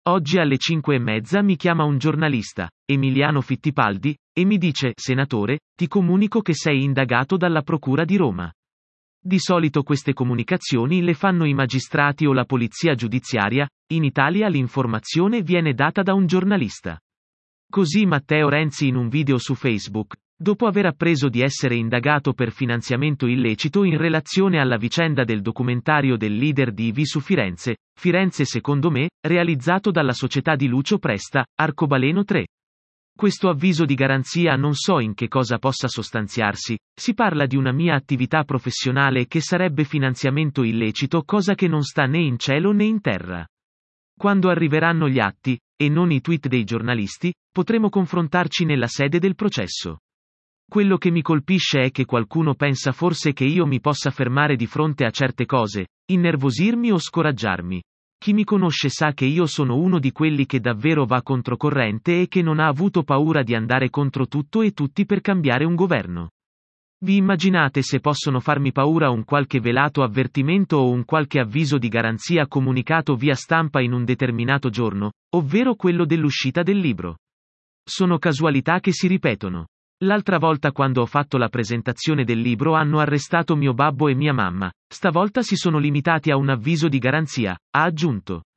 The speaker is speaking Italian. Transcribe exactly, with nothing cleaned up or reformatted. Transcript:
Oggi alle cinque e mezza mi chiama un giornalista, Emiliano Fittipaldi, e mi dice: senatore, ti comunico che sei indagato dalla Procura di Roma. Di solito queste comunicazioni le fanno i magistrati o la polizia giudiziaria, in Italia l'informazione viene data da un giornalista. Così Matteo Renzi in un video su Facebook, dopo aver appreso di essere indagato per finanziamento illecito in relazione alla vicenda del documentario del leader di I V su Firenze, Firenze secondo me, realizzato dalla società di Lucio Presta, Arcobaleno tre. Questo avviso di garanzia non so in che cosa possa sostanziarsi, si parla di una mia attività professionale che sarebbe finanziamento illecito, cosa che non sta né in cielo né in terra. Quando arriveranno gli atti, e non i tweet dei giornalisti, potremo confrontarci nella sede del processo. Quello che mi colpisce è che qualcuno pensa forse che io mi possa fermare di fronte a certe cose, innervosirmi o scoraggiarmi. Chi mi conosce sa che io sono uno di quelli che davvero va controcorrente e che non ha avuto paura di andare contro tutto e tutti per cambiare un governo. Vi immaginate se possono farmi paura un qualche velato avvertimento o un qualche avviso di garanzia comunicato via stampa in un determinato giorno, ovvero quello dell'uscita del libro? Sono casualità che si ripetono. L'altra volta quando ho fatto la presentazione del libro hanno arrestato mio babbo e mia mamma, stavolta si sono limitati a un avviso di garanzia, ha aggiunto.